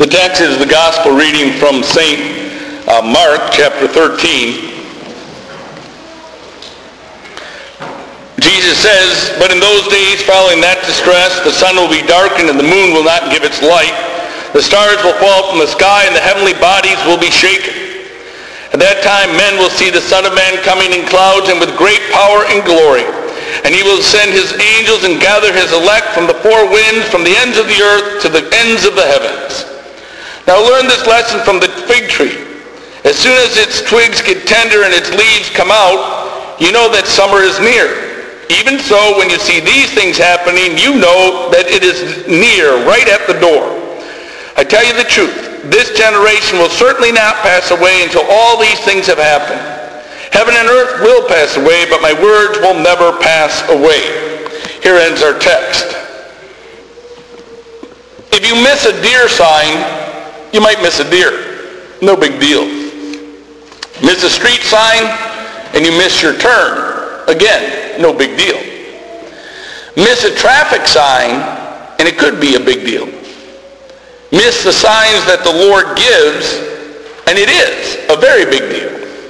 The text is the gospel reading from St. Mark, chapter 13. Jesus says, "But in those days following that distress, the sun will be darkened and the moon will not give its light. The stars will fall from the sky and the heavenly bodies will be shaken. At that time men will see the Son of Man coming in clouds and with great power and glory. And he will send his angels and gather his elect from the four winds, from the ends of the earth to the ends of the heavens. Now learn this lesson from the fig tree. As soon as its twigs get tender and its leaves come out, you know that summer is near. Even so, when you see these things happening, you know that it is near, right at the door. I tell you the truth, this generation will certainly not pass away until all these things have happened. Heaven and earth will pass away, but my words will never pass away." Here ends our text. If you miss a deer sign, you might miss a deer. No big deal. Miss a street sign and you miss your turn. Again, no big deal. Miss a traffic sign and it could be a big deal. Miss the signs that the Lord gives and it is a very big deal.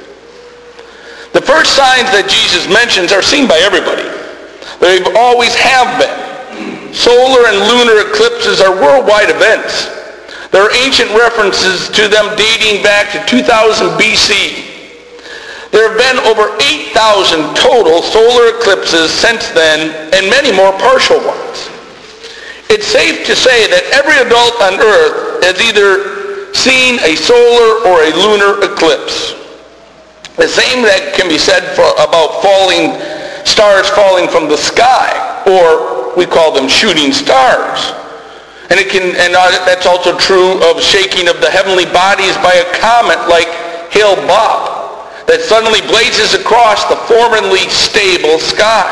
The first signs that Jesus mentions are seen by everybody. They always have been. Solar and lunar eclipses are worldwide events. There are ancient references to them dating back to 2000 BC. There have been over 8,000 total solar eclipses since then, and many more partial ones. It's safe to say that every adult on Earth has either seen a solar or a lunar eclipse. The same that can be said about stars falling from the sky, or we call them shooting stars. And that's also true of shaking of the heavenly bodies by a comet like Hale-Bopp that suddenly blazes across the formerly stable sky.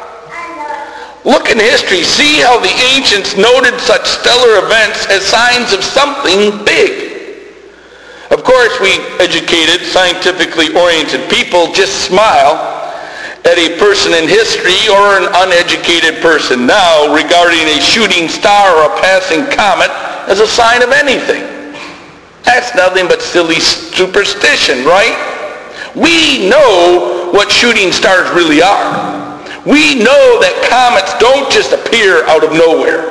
Look in history, see how the ancients noted such stellar events as signs of something big. Of course, we educated, scientifically oriented people just smile at a person in history or an uneducated person now regarding a shooting star or a passing comet as a sign of anything. That's nothing but silly superstition, right? We know what shooting stars really are. We know that comets don't just appear out of nowhere.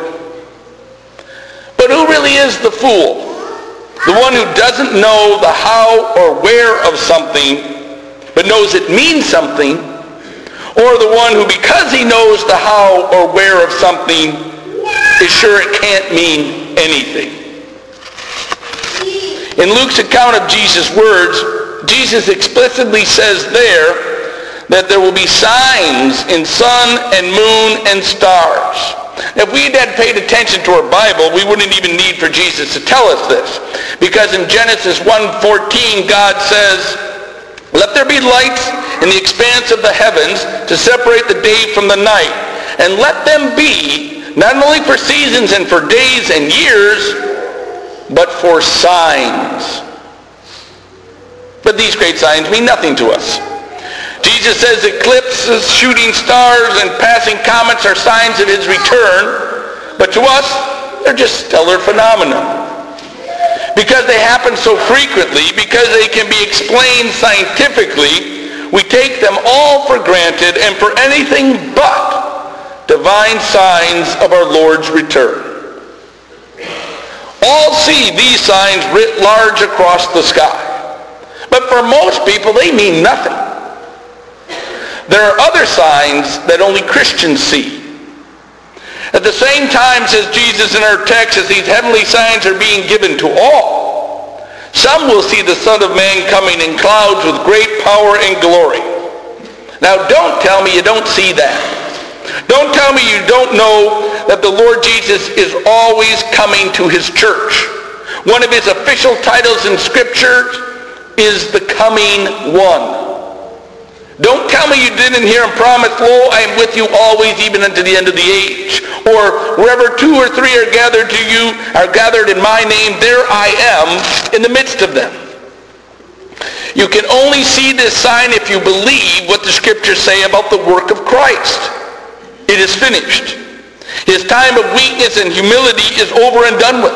But who really is the fool? The one who doesn't know the how or where of something, but knows it means something, or the one who, because he knows the how or where of something, is sure it can't mean anything. In Luke's account of Jesus' words, Jesus explicitly says there that there will be signs in sun and moon and stars. If we had paid attention to our Bible, we wouldn't even need for Jesus to tell us this. Because in Genesis 1:14, God says, "Let there be lights in the expanse of the heavens to separate the day from the night. And let them be not only for seasons and for days and years, but for signs." But these great signs mean nothing to us. Jesus says eclipses, shooting stars, and passing comets are signs of his return, but to us, they're just stellar phenomena. Because they happen so frequently, because they can be explained scientifically, we take them all for granted and for anything but divine signs of our Lord's return. All see these signs writ large across the sky, but for most people, they mean nothing. There are other signs that only Christians see. At the same time, says Jesus in our text, as these heavenly signs are being given to all, some will see the Son of Man coming in clouds with great power and glory. Now don't tell me you don't see that. Don't tell me you don't know that the Lord Jesus is always coming to his church. One of his official titles in Scripture is the coming one. Don't tell me you didn't hear him promise, "Lo, I am with you always, even unto the end of the age." Or, "Wherever two or three are gathered in my name, there I am in the midst of them." You can only see this sign if you believe what the Scriptures say about the work of Christ. It is finished. His time of weakness and humility is over and done with.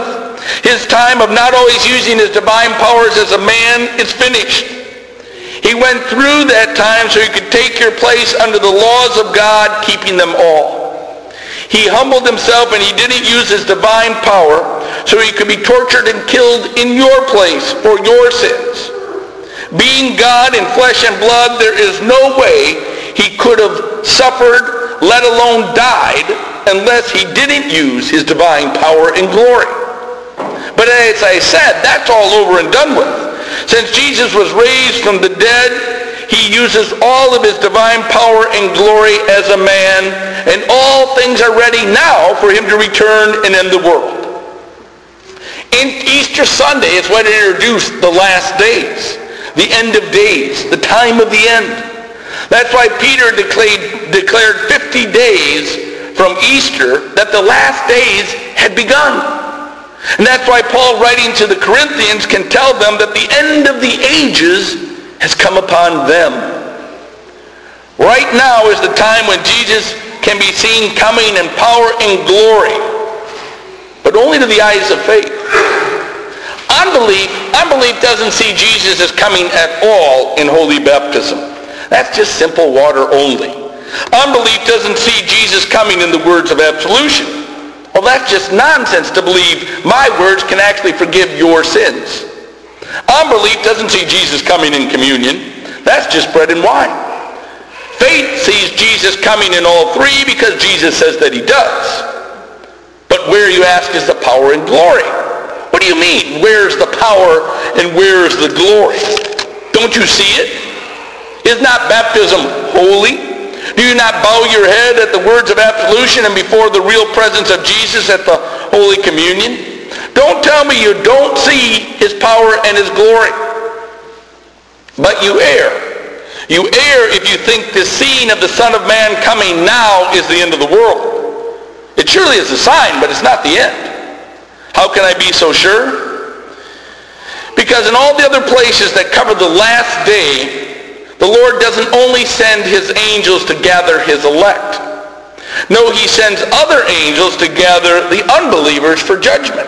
His time of not always using his divine powers as a man is finished. He went through that time so he could take your place under the laws of God, keeping them all. He humbled himself and he didn't use his divine power so he could be tortured and killed in your place for your sins. Being God in flesh and blood, there is no way he could have suffered, let alone died, unless he didn't use his divine power and glory. But as I said, that's all over and done with. Since Jesus was raised from the dead, he uses all of his divine power and glory as a man, and all things are ready now for him to return and end the world. In Easter Sunday is when it introduced the last days, the end of days, the time of the end. That's why Peter declared 50 days from Easter that the last days had begun. And that's why Paul, writing to the Corinthians, can tell them that the end of the ages has come upon them. Right now is the time when Jesus can be seen coming in power and glory, but only to the eyes of faith. Unbelief doesn't see Jesus as coming at all in holy baptism. That's just simple water only. Unbelief doesn't see Jesus coming in the words of absolution. Well, that's just nonsense to believe my words can actually forgive your sins. Unbelief doesn't see Jesus coming in communion. That's just bread and wine. Faith sees Jesus coming in all three because Jesus says that he does. But where, you ask, is the power and glory? What do you mean, where's the power and where's the glory? Don't you see it? Is not baptism holy? Do you not bow your head at the words of absolution and before the real presence of Jesus at the Holy Communion? Don't tell me you don't see his power and his glory. But you err. You err if you think the scene of the Son of Man coming now is the end of the world. It surely is a sign, but it's not the end. How can I be so sure? Because in all the other places that cover the last day, the Lord doesn't only send his angels to gather his elect. No, he sends other angels to gather the unbelievers for judgment.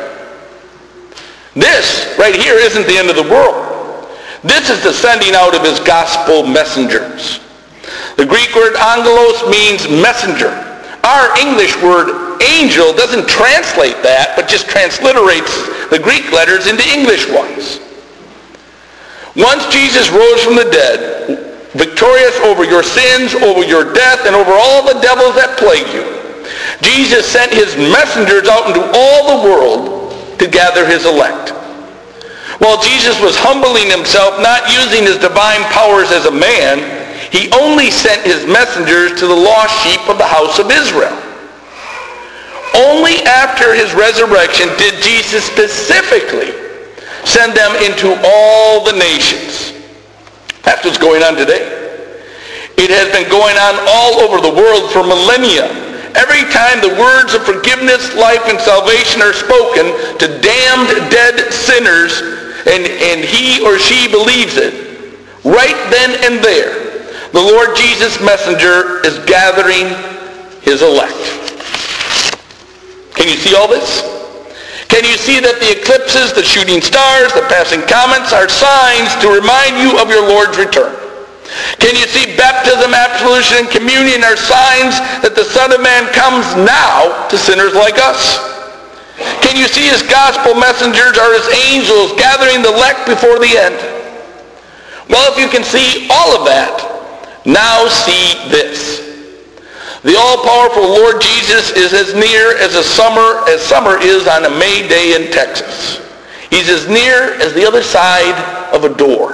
This right here isn't the end of the world. This is the sending out of his gospel messengers. The Greek word angelos means messenger. Our English word angel doesn't translate that, but just transliterates the Greek letters into English ones. Once Jesus rose from the dead, victorious over your sins, over your death, and over all the devils that plague you, Jesus sent his messengers out into all the world to gather his elect. While Jesus was humbling himself, not using his divine powers as a man, he only sent his messengers to the lost sheep of the house of Israel. Only after his resurrection did Jesus specifically send them into all the nations. That's what's going on today. It has been going on all over the world for millennia. Every time the words of forgiveness, life, and salvation are spoken to damned, dead sinners, and he or she believes it, right then and there, the Lord Jesus' messenger is gathering his elect. Can you see all this? Can you see that the eclipses, the shooting stars, the passing comets are signs to remind you of your Lord's return? Can you see baptism, absolution, and communion are signs that the Son of Man comes now to sinners like us? Can you see his gospel messengers are his angels gathering the elect before the end? Well, if you can see all of that, now see this. The all-powerful Lord Jesus is as near as summer is on a May day in Texas. He's as near as the other side of a door.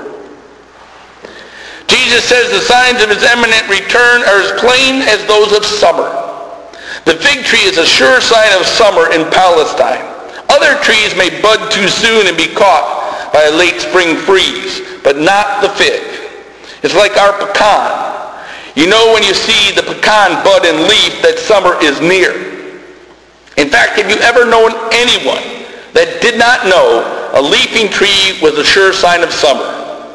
Jesus says the signs of his imminent return are as plain as those of summer. The fig tree is a sure sign of summer in Palestine. Other trees may bud too soon and be caught by a late spring freeze, but not the fig. It's like our pecan. You know when you see the pecan bud and leaf that summer is near. In fact, have you ever known anyone that did not know a leafing tree was a sure sign of summer?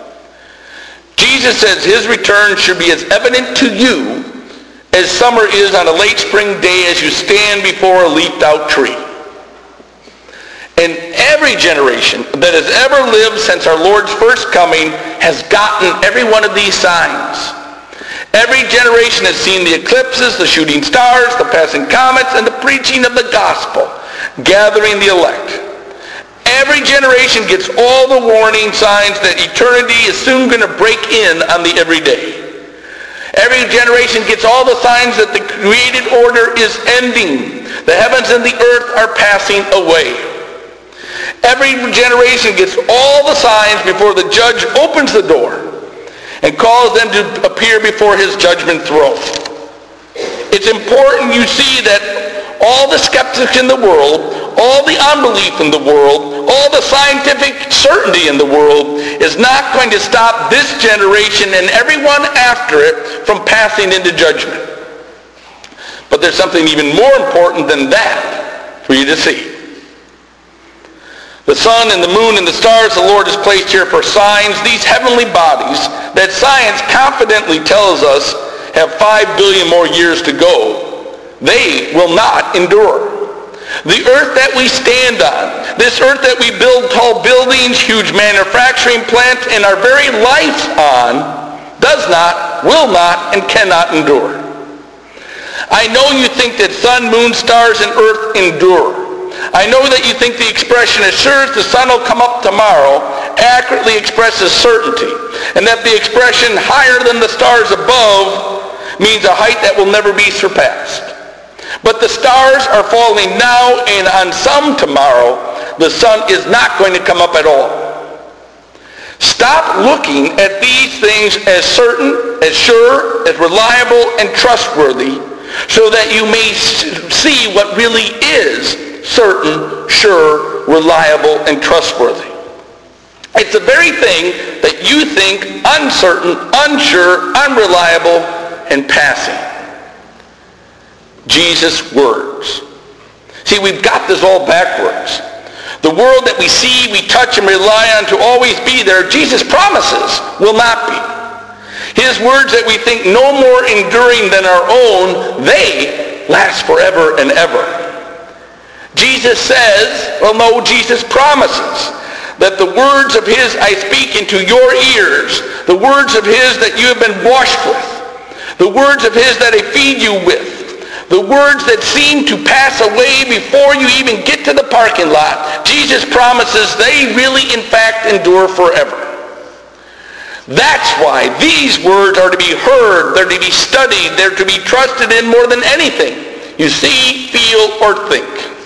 Jesus says his return should be as evident to you as summer is on a late spring day as you stand before a leafed out tree. And every generation that has ever lived since our Lord's first coming has gotten every one of these signs. Every generation has seen the eclipses, the shooting stars, the passing comets, and the preaching of the gospel, gathering the elect. Every generation gets all the warning signs that eternity is soon going to break in on the everyday. Every generation gets all the signs that the created order is ending. The heavens and the earth are passing away. Every generation gets all the signs before the judge opens the door and calls them to appear before his judgment throne. It's important you see that all the skeptics in the world, all the unbelief in the world, all the scientific certainty in the world is not going to stop this generation and everyone after it from passing into judgment. But there's something even more important than that for you to see. The sun and the moon and the stars the Lord has placed here for signs, these heavenly bodies that science confidently tells us have 5 billion more years to go, they will not endure. The earth that we stand on, this earth that we build tall buildings, huge manufacturing plants, and our very life on, does not, will not, and cannot endure. I know you think that sun, moon, stars, and earth endure. I know that you think the expression, as sure as the sun will come up tomorrow, accurately expresses certainty, and that the expression higher than the stars above means a height that will never be surpassed. But the stars are falling now, and on some tomorrow, the sun is not going to come up at all. Stop looking at these things as certain, as sure, as reliable, and trustworthy, so that you may see what really is certain, sure, reliable, and trustworthy. It's the very thing that you think uncertain, unsure, unreliable, and passing. Jesus' words. See, we've got this all backwards. The world that we see, we touch, and rely on to always be there, Jesus promises will not be. His words that we think no more enduring than our own, they last forever and ever. Jesus says, well, no, Jesus promises that the words of his I speak into your ears, the words of his that you have been washed with, the words of his that I feed you with, the words that seem to pass away before you even get to the parking lot, Jesus promises they really, in fact, endure forever. That's why these words are to be heard, they're to be studied, they're to be trusted in more than anything you see, feel, or think.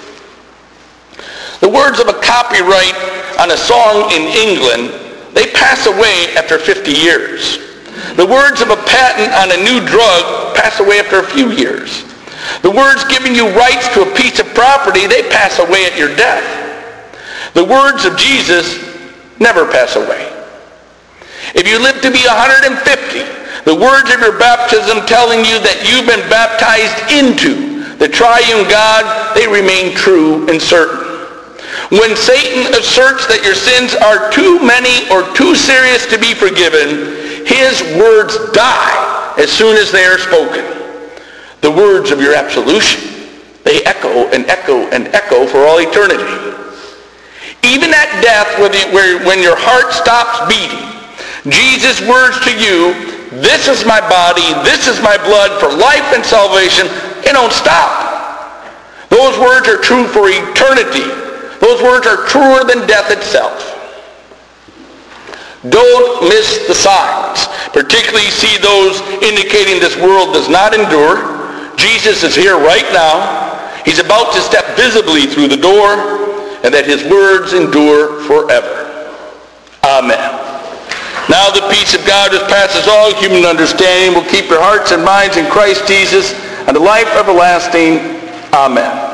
The words of a copyright on a song in England, they pass away after 50 years. The words of a patent on a new drug pass away after a few years. The words giving you rights to a piece of property, they pass away at your death. The words of Jesus never pass away. If you live to be 150, the words of your baptism telling you that you've been baptized into the triune God, they remain true and certain. When Satan asserts that your sins are too many or too serious to be forgiven, his words die as soon as they are spoken. The words of your absolution, they echo and echo and echo for all eternity. Even at death, when your heart stops beating, Jesus' words to you, this is my body, this is my blood for life and salvation, they don't stop. Those words are true for eternity. Those words are truer than death itself. Don't miss the signs, particularly see those indicating this world does not endure. Jesus is here right now. He's about to step visibly through the door, and that his words endure forever. Amen. Now the peace of God which passes all human understanding will keep your hearts and minds in Christ Jesus and the life everlasting. Amen.